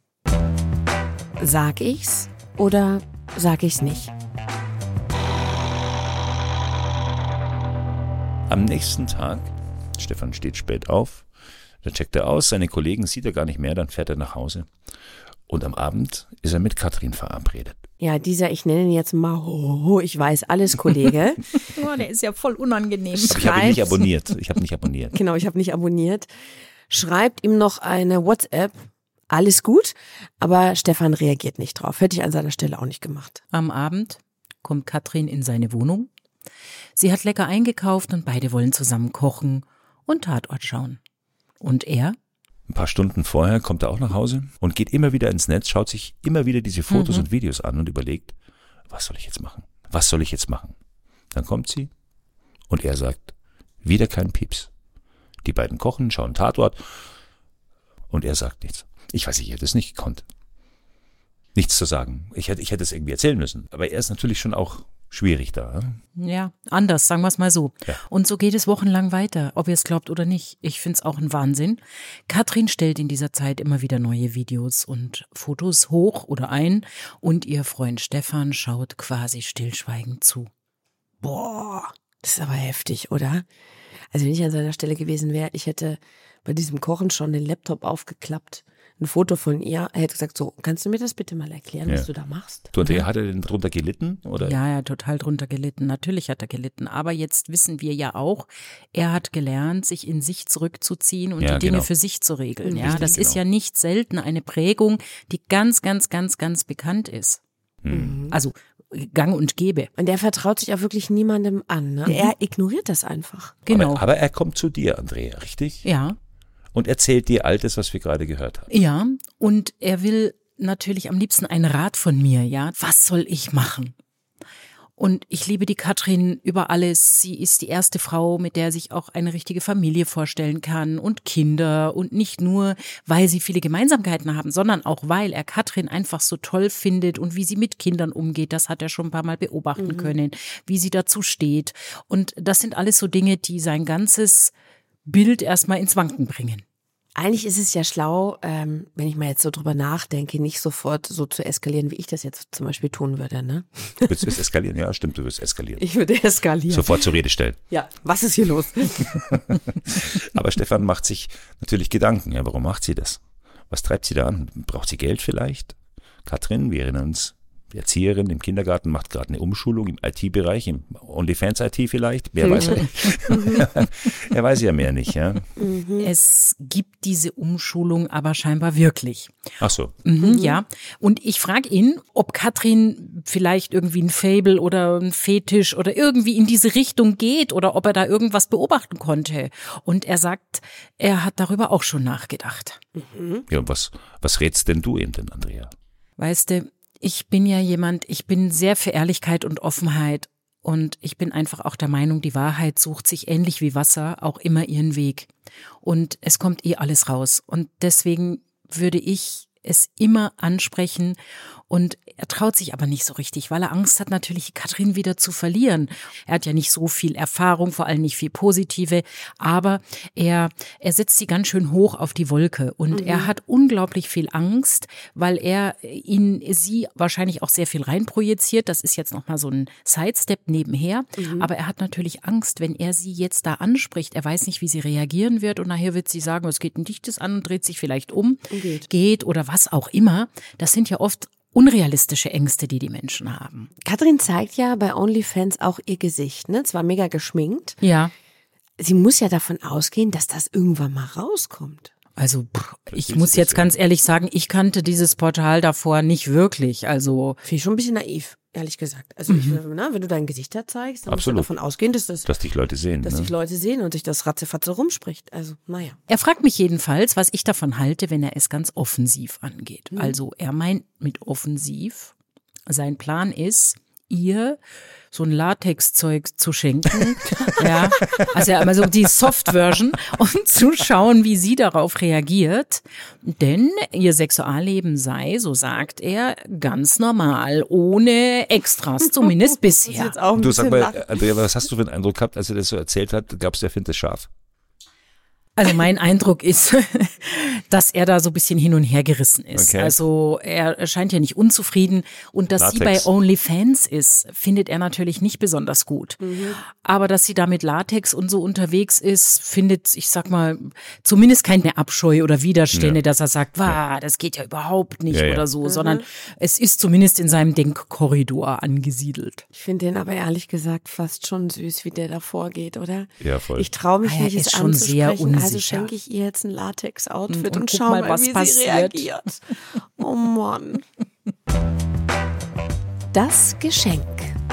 Sag ich's oder sag ich's nicht? Am nächsten Tag, Stefan steht spät auf, dann checkt er aus, seine Kollegen sieht er gar nicht mehr, dann fährt er nach Hause. Und am Abend ist er mit Katrin verabredet. Ja, dieser, ich nenne ihn jetzt mal, oh, ich weiß alles, Kollege. Oh, der ist ja voll unangenehm. Aber ich habe ihn nicht abonniert. Ich habe nicht abonniert. Genau, ich habe nicht abonniert. Schreibt ihm noch eine WhatsApp, alles gut, aber Stefan reagiert nicht drauf. Hätte ich an seiner Stelle auch nicht gemacht. Am Abend kommt Katrin in seine Wohnung. Sie hat lecker eingekauft und beide wollen zusammen kochen und Tatort schauen. Und er? Ein paar Stunden vorher kommt er auch nach Hause und geht immer wieder ins Netz, schaut sich immer wieder diese Fotos mhm. und Videos an und überlegt, was soll ich jetzt machen? Was soll ich jetzt machen? Dann kommt sie und er sagt, wieder kein Pieps. Die beiden kochen, schauen Tatort und er sagt nichts. Ich weiß, ich hätte es nicht gekonnt. Nichts zu sagen. Ich hätte, ich hätte es irgendwie erzählen müssen. Aber er ist natürlich schon auch schwierig da. Ja, anders, sagen wir es mal so. Ja. Und so geht es wochenlang weiter, ob ihr es glaubt oder nicht. Ich finde es auch ein Wahnsinn. Katrin stellt in dieser Zeit immer wieder neue Videos und Fotos hoch oder ein und ihr Freund Stefan schaut quasi stillschweigend zu. Boah, das ist aber heftig, oder? Also wenn ich an seiner Stelle gewesen wäre, ich hätte bei diesem Kochen schon den Laptop aufgeklappt, ein Foto von ihr, er hätte gesagt, so, kannst du mir das bitte mal erklären, ja. was du da machst? Du, und er hat er denn drunter gelitten? Oder? Ja, ja, total drunter gelitten. Natürlich hat er gelitten. Aber jetzt wissen wir ja auch, er hat gelernt, sich in sich zurückzuziehen und ja, die Dinge genau. für sich zu regeln. Ja, Richtig, das genau. ist ja nicht selten eine Prägung, die ganz, ganz, ganz, ganz bekannt ist. Mhm. Also gang und gäbe. Und der vertraut sich auch wirklich niemandem an. Ne? Mhm. Er ignoriert das einfach. Genau. Aber, aber er kommt zu dir, Andrea, richtig? Ja. Und erzählt dir all das, was wir gerade gehört haben. Ja, und er will natürlich am liebsten einen Rat von mir, ja. Was soll ich machen? Und ich liebe die Katrin über alles. Sie ist die erste Frau, mit der sich auch eine richtige Familie vorstellen kann und Kinder. Und nicht nur, weil sie viele Gemeinsamkeiten haben, sondern auch, weil er Katrin einfach so toll findet und wie sie mit Kindern umgeht. Das hat er schon ein paar Mal beobachten mhm. können, wie sie dazu steht. Und das sind alles so Dinge, die sein ganzes Bild erstmal ins Wanken bringen. Eigentlich ist es ja schlau, ähm, wenn ich mal jetzt so drüber nachdenke, nicht sofort so zu eskalieren, wie ich das jetzt zum Beispiel tun würde. Ne? Willst du es eskalieren? Ja, stimmt, du wirst eskalieren. Ich würde eskalieren. Sofort zur Rede stellen. Ja, was ist hier los? Aber Stefan macht sich natürlich Gedanken. Ja, warum macht sie das? Was treibt sie da an? Braucht sie Geld vielleicht? Katrin, wir erinnern uns, die Erzieherin im Kindergarten macht gerade eine Umschulung im I T-Bereich, im OnlyFans-I T vielleicht. Wer weiß ja. Er weiß ja mehr nicht, ja. Es gibt diese Umschulung aber scheinbar wirklich. Ach so. Mhm, mhm. Ja. Und ich frage ihn, ob Katrin vielleicht irgendwie ein Faible oder ein Fetisch oder irgendwie in diese Richtung geht oder ob er da irgendwas beobachten konnte. Und er sagt, er hat darüber auch schon nachgedacht. Mhm. Ja, und was, was rätst denn du ihm denn, Andrea? Weißt du, ich bin ja jemand, ich bin sehr für Ehrlichkeit und Offenheit und ich bin einfach auch der Meinung, die Wahrheit sucht sich ähnlich wie Wasser auch immer ihren Weg und es kommt eh alles raus und deswegen würde ich es immer ansprechen und er traut sich aber nicht so richtig, weil er Angst hat, natürlich Katrin wieder zu verlieren. Er hat ja nicht so viel Erfahrung, vor allem nicht viel Positive, aber er, er setzt sie ganz schön hoch auf die Wolke und mhm. er hat unglaublich viel Angst, weil er in sie wahrscheinlich auch sehr viel reinprojiziert. Das ist jetzt nochmal so ein Sidestep nebenher, mhm. aber er hat natürlich Angst, wenn er sie jetzt da anspricht. Er weiß nicht, wie sie reagieren wird und nachher wird sie sagen, es geht ein Dichtes an und dreht sich vielleicht um, geht, geht oder was auch immer. Das sind ja oft unrealistische Ängste, die die Menschen haben. Katrin zeigt ja bei OnlyFans auch ihr Gesicht, ne? Zwar mega geschminkt. Ja. Sie muss ja davon ausgehen, dass das irgendwann mal rauskommt. Also pff, ich muss jetzt ganz ehrlich sagen, ich kannte dieses Portal davor nicht wirklich. Also finde ich schon ein bisschen naiv, ehrlich gesagt. Also mhm. ich, na, wenn du dein Gesicht da zeigst, dann Absolut. musst du davon ausgehen, dass das, dass dich Leute sehen, dass ne? dich Leute sehen und sich das ratzefatze rumspricht. Also naja. Er fragt mich jedenfalls, was ich davon halte, wenn er es ganz offensiv angeht. Mhm. Also er meint mit offensiv, sein Plan ist, ihr so ein Latexzeug zu schenken, ja, also einmal so die Soft-Version und zu schauen, wie sie darauf reagiert, denn ihr Sexualleben sei, so sagt er, ganz normal, ohne Extras, zumindest bisher. Jetzt auch ein du sag mal, lachen. Andrea, was hast du für einen Eindruck gehabt, als er das so erzählt hat? Glaubst du, er findet es scharf? Also mein Eindruck ist, dass er da so ein bisschen hin und her gerissen ist. Okay. Also er scheint ja nicht unzufrieden und dass Latex. sie bei OnlyFans ist, findet er natürlich nicht besonders gut. Mhm. Aber dass sie da mit Latex und so unterwegs ist, findet, ich sag mal, zumindest keine Abscheu oder Widerstände, ja. dass er sagt, wow, das geht ja überhaupt nicht ja, ja. oder so, mhm. sondern es ist zumindest in seinem Denkkorridor angesiedelt. Ich finde den aber ehrlich gesagt fast schon süß, wie der da vorgeht, oder? Ja, voll. Ich traue mich Ah, ja, nicht, ist es schon sehr anzusprechen, also unsicher. schenke ich ihr jetzt ein Latex-Outfit Und und, guck schau mal, mal, was wie passiert. sie reagiert. Oh Mann. Das Geschenk.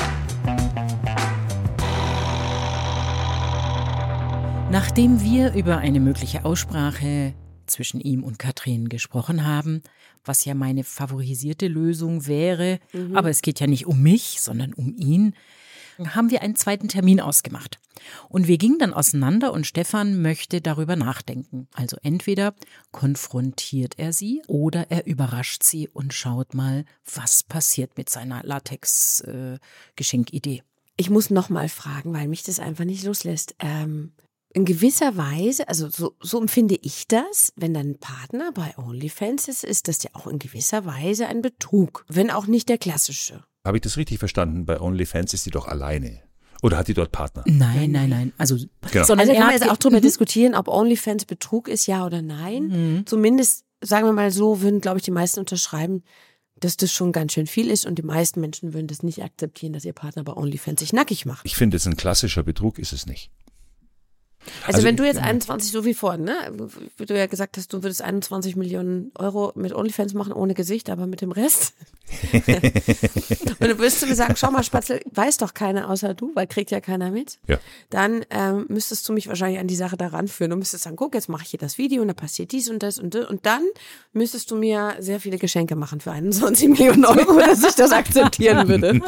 Nachdem wir über eine mögliche Aussprache zwischen ihm und Katrin gesprochen haben, was ja meine favorisierte Lösung wäre, mhm. aber es geht ja nicht um mich, sondern um ihn, haben wir einen zweiten Termin ausgemacht. Und wir gingen dann auseinander und Stefan möchte darüber nachdenken. Also entweder konfrontiert er sie oder er überrascht sie und schaut mal, was passiert mit seiner Latex-Geschenkidee. Ich muss noch mal fragen, weil mich das einfach nicht loslässt. Ähm, in gewisser Weise, also so, so empfinde ich das, wenn dein Partner bei OnlyFans ist, ist das ja auch in gewisser Weise ein Betrug, wenn auch nicht der klassische. Habe ich das richtig verstanden? Bei OnlyFans ist sie doch alleine. Oder hat die dort Partner? Nein, nein, nein. Also, genau. sondern also er kann man hat jetzt auch darüber diskutieren, ob OnlyFans Betrug ist, ja oder nein. Mhm. Zumindest, sagen wir mal so, würden, glaube ich, die meisten unterschreiben, dass das schon ganz schön viel ist und die meisten Menschen würden das nicht akzeptieren, dass ihr Partner bei OnlyFans sich nackig macht. Ich finde, es ein klassischer Betrug ist es nicht. Also, Also wenn du ich- jetzt einundzwanzig, so wie vorhin, ne, wie du ja gesagt hast, du würdest einundzwanzig Millionen Euro mit OnlyFans machen, ohne Gesicht, aber mit dem Rest. Und du würdest zu mir sagen, schau mal, Spatzel, weiß doch keiner außer du, weil kriegt ja keiner mit. Ja. Dann ähm, müsstest du mich wahrscheinlich an die Sache da ranführen. Du müsstest sagen, guck, jetzt mache ich hier das Video und da passiert dies und das und das. Und dann müsstest du mir sehr viele Geschenke machen für einundzwanzig Millionen Euro, dass ich das akzeptieren würde.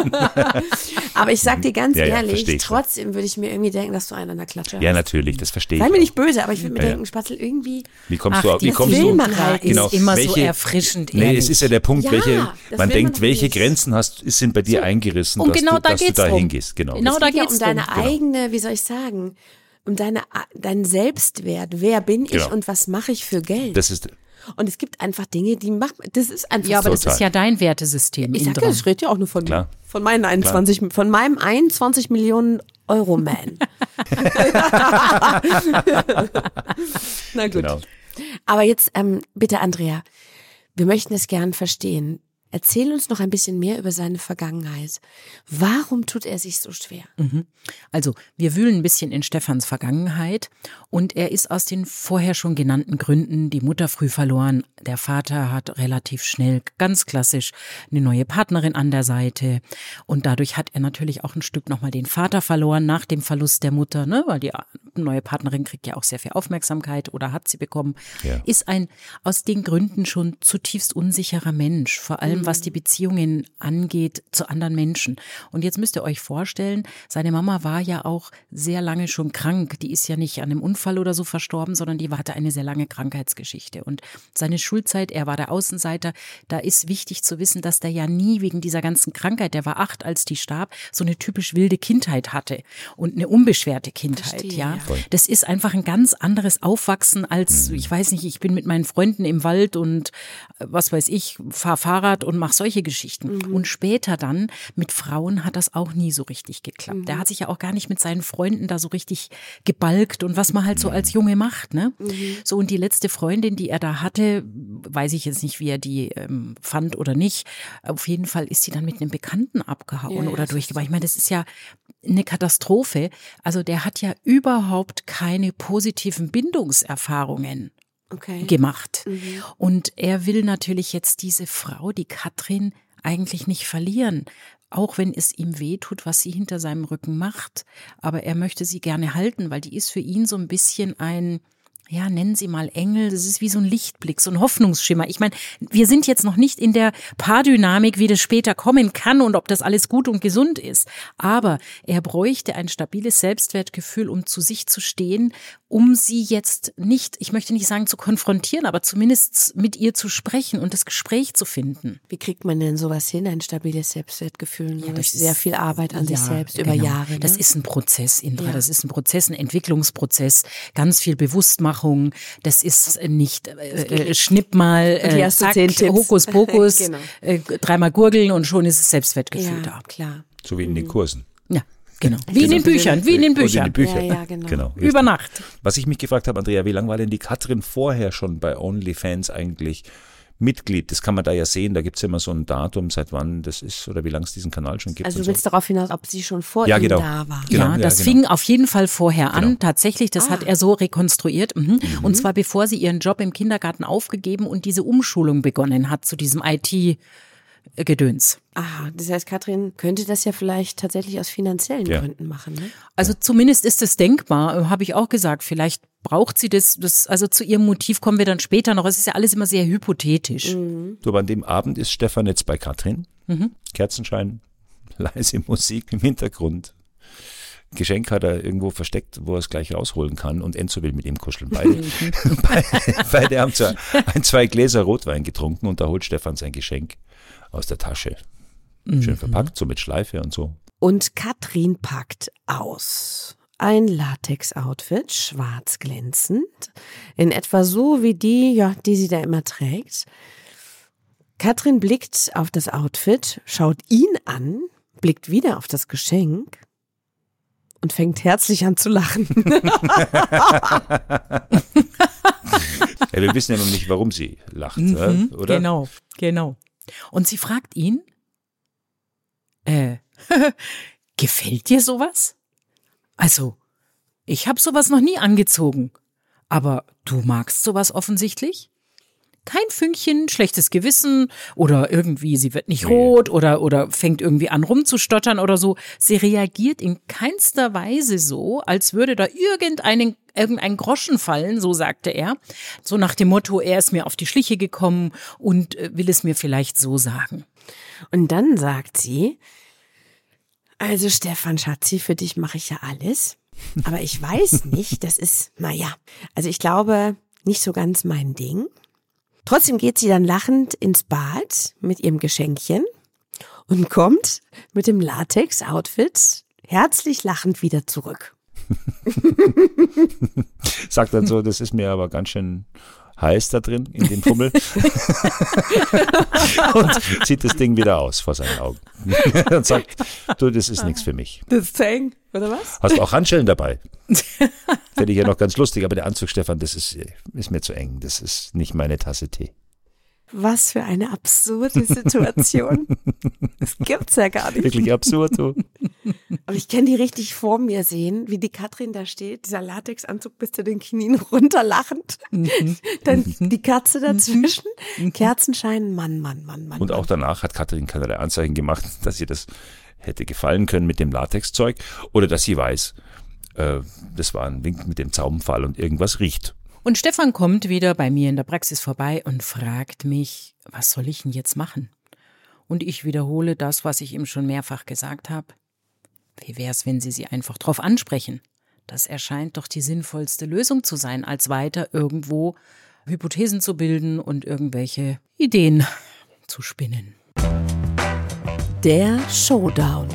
Aber ich sag dir ganz Ja, ja, ehrlich, versteh ich. trotzdem würde ich mir irgendwie denken, dass du einen an der Klatsche Ja, hast. natürlich, das verstehe ich. Sei mir auch. nicht böse, aber ich würde mir Ja, ja. denken, Spatzel, irgendwie. Wie kommst Ach, du auf, wie die kommst will du? man halt ist Genau. immer so Welche- erfrischend Nee, ehrlich. es ist ja der Punkt, Ja, welche, das man will man denkt, doch welche nicht. Grenzen hast, sind bei dir eingerissen, Und dass, genau du, da dass du geht's da drum. hingehst. Genau. Genau. Es da geht ja geht's um deine drum. eigene, wie soll ich sagen, um deine, deinen Selbstwert. Wer bin ich Genau. und was mache ich für Geld? Das ist, Und es gibt einfach Dinge, die macht, das ist einfach Ja, aber so. das ist ja dein Wertesystem. Ich sag ja, Indra. ich rede ja auch nur von Klar. mir. Von meinen einundzwanzig, von meinem einundzwanzig Millionen Euro Man. Na gut. genau. Aber jetzt, ähm, bitte Andrea, wir möchten es gern verstehen. Erzähl uns noch ein bisschen mehr über seine Vergangenheit. Warum tut er sich so schwer? Also, wir wühlen ein bisschen in Stefans Vergangenheit und er ist aus den vorher schon genannten Gründen, die Mutter früh verloren, der Vater hat relativ schnell, ganz klassisch, eine neue Partnerin an der Seite und dadurch hat er natürlich auch ein Stück nochmal den Vater verloren nach dem Verlust der Mutter, ne, weil die neue Partnerin kriegt ja auch sehr viel Aufmerksamkeit oder hat sie bekommen, Ja. ist ein aus den Gründen schon zutiefst unsicherer Mensch, vor allem was die Beziehungen angeht zu anderen Menschen. Und jetzt müsst ihr euch vorstellen, seine Mama war ja auch sehr lange schon krank. Die ist ja nicht an einem Unfall oder so verstorben, sondern die hatte eine sehr lange Krankheitsgeschichte. Und seine Schulzeit, er war der Außenseiter, da ist wichtig zu wissen, dass der ja nie wegen dieser ganzen Krankheit, der war acht, als die starb, so eine typisch wilde Kindheit hatte und eine unbeschwerte Kindheit. Verstehe, ja, ja. Voll. Das ist einfach ein ganz anderes Aufwachsen als, ich weiß nicht, ich bin mit meinen Freunden im Wald und äh, was weiß ich, fahr Fahrrad und mach solche Geschichten. Und später dann mit Frauen hat das auch nie so richtig geklappt. Der hat sich ja auch gar nicht mit seinen Freunden da so richtig gebalgt und was man halt so als Junge macht, ne? So, und die letzte Freundin, die er da hatte, weiß ich jetzt nicht, wie er die ähm, fand oder nicht. Auf jeden Fall ist sie dann mit einem Bekannten abgehauen Ja, ja, oder das durchgebracht. Ich meine, das ist ja eine Katastrophe. Also der hat ja überhaupt keine positiven Bindungserfahrungen Okay. gemacht. Und er will natürlich jetzt diese Frau, die Katrin, eigentlich nicht verlieren. Auch wenn es ihm wehtut, was sie hinter seinem Rücken macht. Aber er möchte sie gerne halten, weil die ist für ihn so ein bisschen ein, ja, nennen Sie mal Engel, das ist wie so ein Lichtblick, so ein Hoffnungsschimmer. Ich meine, wir sind jetzt noch nicht in der Paardynamik, wie das später kommen kann und ob das alles gut und gesund ist. Aber er bräuchte ein stabiles Selbstwertgefühl, um zu sich zu stehen, um sie jetzt nicht, ich möchte nicht sagen zu konfrontieren, aber zumindest mit ihr zu sprechen und das Gespräch zu finden. Wie kriegt man denn sowas hin, ein stabiles Selbstwertgefühl? Ja, durch das sehr ist, viel Arbeit an ja, sich selbst genau. über Jahre. Ne? Das ist ein Prozess, Indra, Ja. das ist ein Prozess, ein Entwicklungsprozess, ganz viel Bewusstmachung, das ist nicht äh, äh, schnipp mal, Und hier äh, hast du zack, zehn Tipps. Hokuspokus, Genau. äh, dreimal gurgeln und schon ist das Selbstwertgefühl Ja, da. klar. So wie in den Kursen. Ja, genau. Wie in den Genau. Büchern, wie in den Und in Büchern. den Büchern. Ja, ja, genau. richtig. Über Nacht. Was ich mich gefragt habe, Andrea, wie lange war denn die Katrin vorher schon bei OnlyFans eigentlich Mitglied? Das kann man da ja sehen, da gibt es immer so ein Datum, seit wann das ist oder wie lange es diesen Kanal schon gibt. Also und du willst so. darauf hinaus, ob sie schon vor Ja, ihm genau. da war. Genau, ja, ja, das genau. fing auf jeden Fall vorher an. Genau. Tatsächlich, das Ah. hat er so rekonstruiert. Mhm. Und zwar bevor sie ihren Job im Kindergarten aufgegeben und diese Umschulung begonnen hat zu diesem I T-Gedöns. Aha, das heißt, Katrin könnte das ja vielleicht tatsächlich aus finanziellen Ja. Gründen machen, ne? Also zumindest ist es denkbar, habe ich auch gesagt. Vielleicht braucht sie das, das. Also zu ihrem Motiv kommen wir dann später noch. Es ist ja alles immer sehr hypothetisch. Mhm. So, aber an dem Abend ist Stefan jetzt bei Katrin. Mhm. Kerzenschein, leise Musik im Hintergrund. Geschenk hat er irgendwo versteckt, wo er es gleich rausholen kann und Enzo will mit ihm kuscheln. Beide, beide, beide haben so ein, zwei Gläser Rotwein getrunken und da holt Stefan sein Geschenk aus der Tasche. Schön verpackt, so mit Schleife und so. Und Katrin packt aus. Ein Latex-Outfit, schwarz glänzend, in etwa so wie die, ja, die sie da immer trägt. Katrin blickt auf das Outfit, schaut ihn an, blickt wieder auf das Geschenk und fängt herzlich an zu lachen. Ja, wir wissen ja noch nicht, warum sie lacht, Mhm, oder? Genau, genau. Und sie fragt ihn, äh, gefällt dir sowas? Also, ich habe sowas noch nie angezogen. Aber du magst sowas offensichtlich? Kein Fünkchen schlechtes Gewissen oder irgendwie sie wird nicht Nee. rot oder, oder fängt irgendwie an rumzustottern oder so. Sie reagiert in keinster Weise so, als würde da irgendeinen, irgendein Groschen fallen, so sagte er. So nach dem Motto, er ist mir auf die Schliche gekommen und äh, will es mir vielleicht so sagen. Und dann sagt sie, also Stefan Schatzi, für dich mache ich ja alles, aber ich weiß nicht, das ist, naja, also ich glaube, nicht so ganz mein Ding. Trotzdem geht sie dann lachend ins Bad mit ihrem Geschenkchen und kommt mit dem Latex-Outfit herzlich lachend wieder zurück. Sagt dann so, das ist mir aber ganz schön heiß da drin, in dem Fummel. Und zieht das Ding wieder aus vor seinen Augen. Und sagt, du, das ist nichts für mich. Das ist eng, oder was? Hast du auch Handschellen dabei? Finde ich ja noch ganz lustig, aber der Anzug, Stefan, das ist, ist mir zu eng. Das ist nicht meine Tasse Tee. Was für eine absurde Situation. Das gibt's ja gar nicht. Wirklich absurd, du. Aber ich kann die richtig vor mir sehen, wie die Katrin da steht, dieser Latexanzug bis zu den Knien runterlachend. Dann die Katze dazwischen, Kerzenschein, Mann, Mann, Mann, Mann. Und auch danach hat Katrin keinerlei Anzeichen gemacht, dass ihr das hätte gefallen können mit dem Latexzeug oder dass sie weiß, äh, das war ein Wink mit dem Zaunpfahl und irgendwas riecht. Und Stefan kommt wieder bei mir in der Praxis vorbei und fragt mich, was soll ich denn jetzt machen? Und ich wiederhole das, was ich ihm schon mehrfach gesagt habe. Wie wär's, wenn Sie sie einfach drauf ansprechen? Das erscheint doch die sinnvollste Lösung zu sein, als weiter irgendwo Hypothesen zu bilden und irgendwelche Ideen zu spinnen. Der Showdown.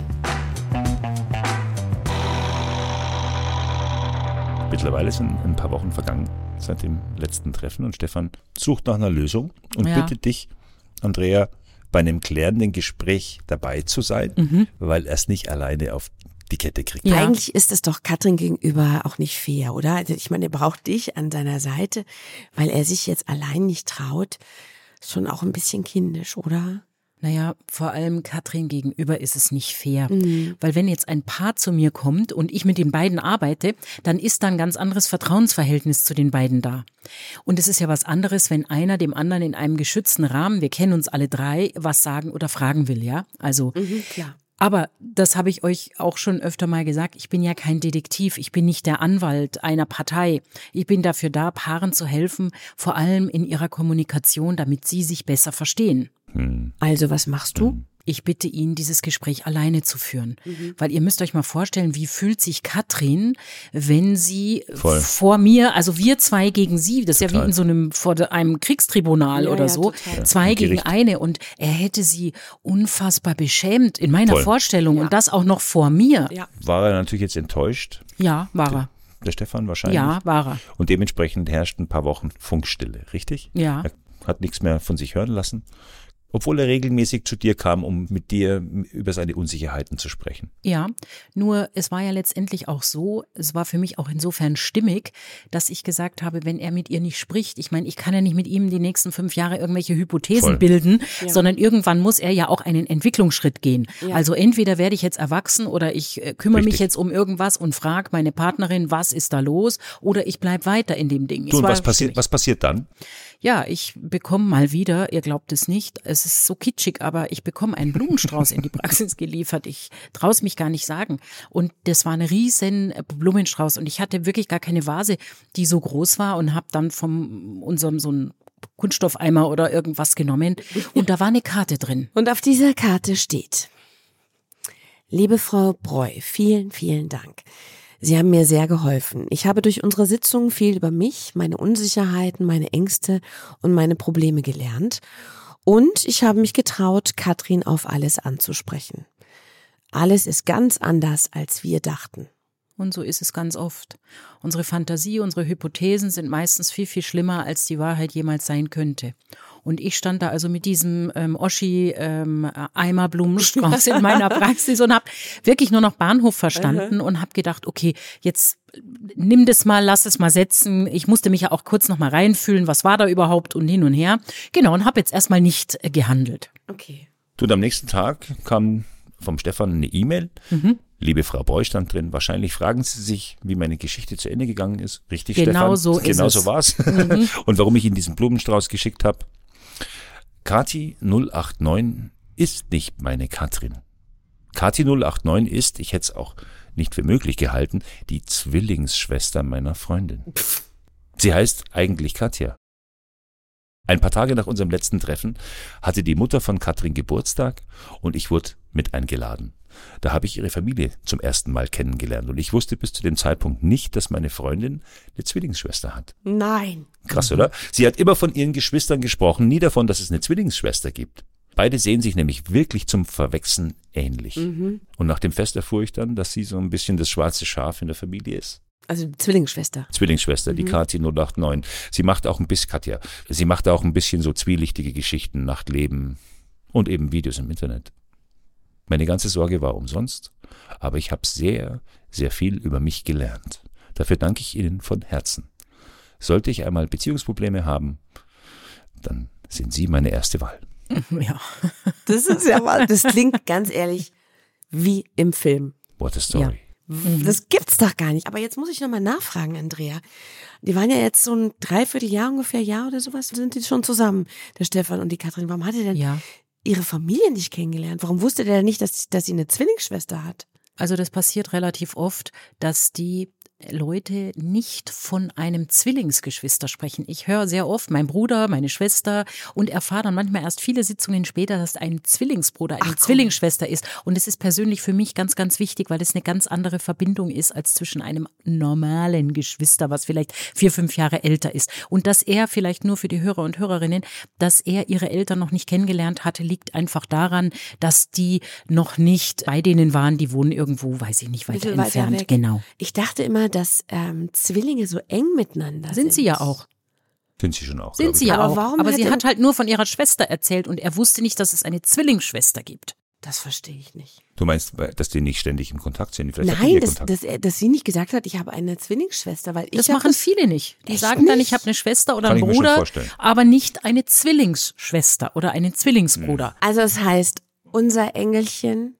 Mittlerweile sind ein paar Wochen vergangen seit dem letzten Treffen und Stefan sucht nach einer Lösung und Ja. bittet dich, Andrea, bei einem klärenden Gespräch dabei zu sein, Mhm. weil er es nicht alleine auf die Kette kriegt. Ja. Eigentlich ist es doch Katrin gegenüber auch nicht fair, oder? Also ich meine, er braucht dich an seiner Seite, weil er sich jetzt allein nicht traut. Schon auch ein bisschen kindisch, oder? Naja, vor allem Katrin gegenüber ist es nicht fair. Mhm. Weil wenn jetzt ein Paar zu mir kommt und ich mit den beiden arbeite, dann ist da ein ganz anderes Vertrauensverhältnis zu den beiden da. Und es ist ja was anderes, wenn einer dem anderen in einem geschützten Rahmen, wir kennen uns alle drei, was sagen oder fragen will, ja? Also Mhm, klar. Aber das habe ich euch auch schon öfter mal gesagt, ich bin ja kein Detektiv, ich bin nicht der Anwalt einer Partei. Ich bin dafür da, Paaren zu helfen, vor allem in ihrer Kommunikation, damit sie sich besser verstehen. Hm. Also was machst du? Hm. Ich bitte ihn, dieses Gespräch alleine zu führen. Mhm. Weil ihr müsst euch mal vorstellen, wie fühlt sich Katrin, wenn sie Voll. vor mir, also wir zwei gegen sie, das ist Total. ja wie in so einem, vor einem Kriegstribunal Ja, oder ja, so, total. zwei Im gegen Gericht. eine und er hätte sie unfassbar beschämt in meiner Voll. Vorstellung Ja. und das auch noch vor mir. Ja. War er natürlich jetzt enttäuscht, Ja, war er. der Stefan wahrscheinlich. Ja, war er. Und dementsprechend herrscht ein paar Wochen Funkstille, richtig? Ja. Er hat nichts mehr von sich hören lassen, obwohl er regelmäßig zu dir kam, um mit dir über seine Unsicherheiten zu sprechen. Ja, nur es war ja letztendlich auch so, es war für mich auch insofern stimmig, dass ich gesagt habe, wenn er mit ihr nicht spricht, ich meine, ich kann ja nicht mit ihm die nächsten fünf Jahre irgendwelche Hypothesen Voll. bilden, Ja. sondern irgendwann muss er ja auch einen Entwicklungsschritt gehen. Ja. Also entweder werde ich jetzt erwachsen oder ich äh, kümmere mich Richtig. jetzt um irgendwas und frage meine Partnerin, was ist da los, oder ich bleib weiter in dem Ding. Es Du, und war was passiert, stimmig. was passiert dann? Ja, ich bekomme mal wieder, ihr glaubt es nicht, es ist so kitschig, aber ich bekomme einen Blumenstrauß in die Praxis geliefert. Ich traue es mich gar nicht sagen. Und das war ein riesen Blumenstrauß und ich hatte wirklich gar keine Vase, die so groß war und habe dann von unserem so ein Kunststoffeimer oder irgendwas genommen und da war eine Karte drin. Und auf dieser Karte steht: Liebe Frau Breu, vielen, vielen Dank. Sie haben mir sehr geholfen. Ich habe durch unsere Sitzung viel über mich, meine Unsicherheiten, meine Ängste und meine Probleme gelernt. Und ich habe mich getraut, Katrin auf alles anzusprechen. Alles ist ganz anders, als wir dachten. Und so ist es ganz oft. Unsere Fantasie, unsere Hypothesen sind meistens viel, viel schlimmer, als die Wahrheit jemals sein könnte. Und ich stand da also mit diesem ähm, Oschi-Eimer-Blumenstrauß ähm, in meiner Praxis und habe wirklich nur noch Bahnhof verstanden und habe gedacht, okay, jetzt nimm das mal, lass es mal setzen. Ich musste mich ja auch kurz noch mal reinfühlen, was war da überhaupt und hin und her. Genau, und habe jetzt erstmal nicht äh, gehandelt. Okay. Du, und am nächsten Tag kam vom Stefan eine E-Mail. Mhm. Liebe Frau Breu stand drin, wahrscheinlich fragen Sie sich, wie meine Geschichte zu Ende gegangen ist. Richtig, Genau Stefan? so ist Genau es. so war's. Und warum ich Ihnen diesen Blumenstrauß geschickt habe. Kathi null acht neun ist nicht meine Katrin. Kathi null acht neun ist, ich hätte es auch nicht für möglich gehalten, die Zwillingsschwester meiner Freundin. Sie heißt eigentlich Katja. Ein paar Tage nach unserem letzten Treffen hatte die Mutter von Katrin Geburtstag und ich wurde mit eingeladen. Da habe ich ihre Familie zum ersten Mal kennengelernt und ich wusste bis zu dem Zeitpunkt nicht, dass meine Freundin eine Zwillingsschwester hat. Nein. Krass, oder? Sie hat immer von ihren Geschwistern gesprochen, nie davon, dass es eine Zwillingsschwester gibt. Beide sehen sich nämlich wirklich zum Verwechseln ähnlich. Mhm. Und nach dem Fest erfuhr ich dann, dass sie so ein bisschen das schwarze Schaf in der Familie ist. Also Zwillingsschwester. Zwillingsschwester, die Kathi null acht neun. Sie macht auch ein bisschen, Katja, sie macht auch ein bisschen so zwielichtige Geschichten, Nachtleben und eben Videos im Internet. Meine ganze Sorge war umsonst, aber ich habe sehr, sehr viel über mich gelernt. Dafür danke ich Ihnen von Herzen. Sollte ich einmal Beziehungsprobleme haben, dann sind Sie meine erste Wahl. Ja. Das ist ja mal, das klingt ganz ehrlich wie im Film. What a story. Das gibt's doch gar nicht. Aber jetzt muss ich nochmal nachfragen, Andrea. Die waren ja jetzt so ein Dreivierteljahr ungefähr, Jahr oder sowas, sind die schon zusammen, der Stefan und die Katrin. Warum hat er denn Ja. ihre Familie nicht kennengelernt? Warum wusste der denn nicht, dass, dass sie eine Zwillingsschwester hat? Also das passiert relativ oft, dass die Leute nicht von einem Zwillingsgeschwister sprechen. Ich höre sehr oft mein Bruder, meine Schwester und erfahre dann manchmal erst viele Sitzungen später, dass ein Zwillingsbruder eine Ach, komm. Zwillingsschwester ist. Und es ist persönlich für mich ganz, ganz wichtig, weil es eine ganz andere Verbindung ist als zwischen einem normalen Geschwister, was vielleicht vier, fünf Jahre älter ist. Und dass er vielleicht nur für die Hörer und Hörerinnen, dass er ihre Eltern noch nicht kennengelernt hatte, liegt einfach daran, dass die noch nicht bei denen waren. Die wohnen irgendwo, weiß ich nicht, weiter Bisschen weiter entfernt. weg. Genau. Ich dachte immer, dass ähm, Zwillinge so eng miteinander sind. Sind sie ja auch. Sind Sie schon auch. Sind glaub sie ich. ja Aber auch. warum Aber hat sie er- hat halt nur von ihrer Schwester erzählt und er wusste nicht, dass es eine Zwillingsschwester gibt. Das verstehe ich nicht. Du meinst, dass die nicht ständig im Kontakt sind? Vielleicht hatten Nein, die dass, Kontakt. dass, er- dass sie nicht gesagt hat, ich habe eine Zwillingsschwester, weil ich Das hab machen viele nicht. Die Echt sagen dann, nicht? ich habe eine Schwester oder Kann einen ich mir schon Bruder, vorstellen. aber nicht eine Zwillingsschwester oder einen Zwillingsbruder. Also das heißt, unser Engelchen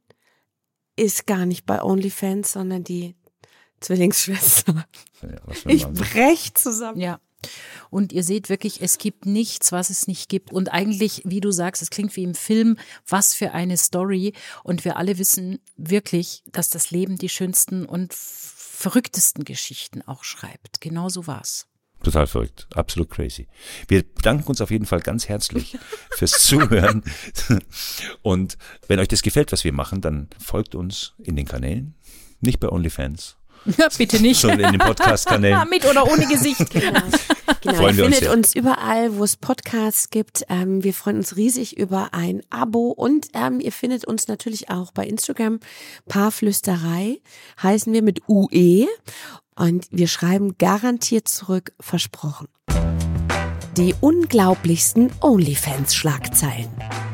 ist gar nicht bei OnlyFans, sondern die Zwillingsschwester. Ja, was will Ich man? brech zusammen. Ja. Und ihr seht wirklich, es gibt nichts, was es nicht gibt. Und eigentlich, wie du sagst, es klingt wie im Film, was für eine Story. Und wir alle wissen wirklich, dass das Leben die schönsten und verrücktesten Geschichten auch schreibt. Genau so war's. Total verrückt, absolut crazy. Wir bedanken uns auf jeden Fall ganz herzlich fürs Zuhören. Und wenn euch das gefällt, was wir machen, dann folgt uns in den Kanälen, nicht bei OnlyFans. Ja, bitte nicht. Sondern in den Podcast-Kanälen. Mit oder ohne Gesicht. Genau, genau. Freuen Ihr wir uns findet sehr. uns überall, wo es Podcasts gibt. Ähm, wir freuen uns riesig über ein Abo und ähm, ihr findet uns natürlich auch bei Instagram. Paarflüsterei heißen wir mit U E und wir schreiben garantiert zurück, versprochen. Die unglaublichsten OnlyFans-Schlagzeilen.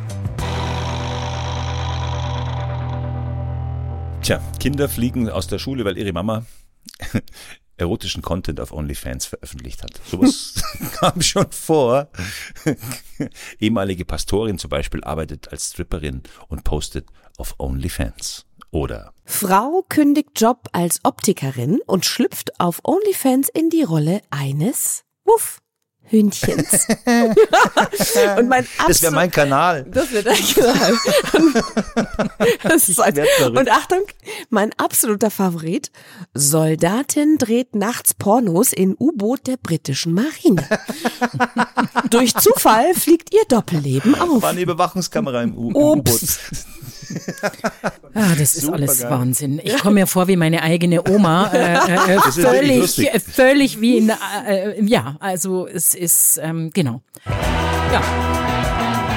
Tja, Kinder fliegen aus der Schule, weil ihre Mama erotischen Content auf OnlyFans veröffentlicht hat. Sowas kam schon vor. Ehemalige Pastorin zum Beispiel arbeitet als Stripperin und postet auf OnlyFans. Oder Frau kündigt Job als Optikerin und schlüpft auf OnlyFans in die Rolle eines Wuff. Hühnchens. Und mein das wäre mein Kanal. Das wird dein Kanal. Das ist ein, und Achtung, mein absoluter Favorit. Soldatin dreht nachts Pornos in U-Boot der britischen Marine. Durch Zufall fliegt ihr Doppelleben auf. War eine Überwachungskamera im U- U-Boot. Ups. Ah, das ist Super alles geil. Wahnsinn. Ich komme mir vor wie meine eigene Oma. Äh, äh, Das ist wirklich völlig, lustig. völlig wie in, äh, ja, also es ist, ähm, genau. Ja.